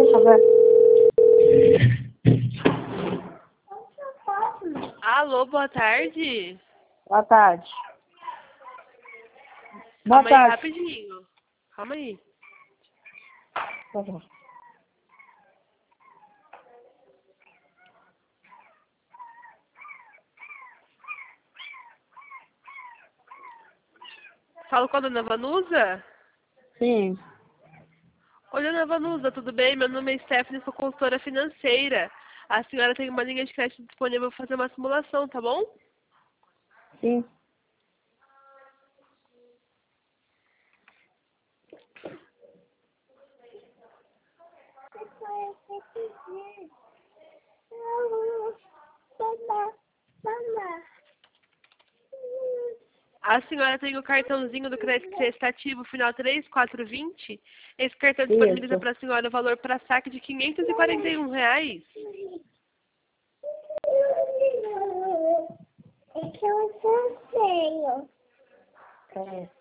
favor. Alô, boa tarde. Boa tarde. Boa Calma aí, tarde. rapidinho. Calma aí. Tá bom. Falo com a dona Vanusa? Sim. Oi, dona Vanusa, tudo bem? Meu nome é Stephanie, sou consultora financeira. A senhora tem uma linha de crédito disponível para fazer uma simulação, tá bom? Sim. A senhora tem o cartãozinho do crédito prestativo final 3420. Esse cartão disponibiliza Isso. para a senhora o valor para saque de R$ 541. É que eu sou feio. É.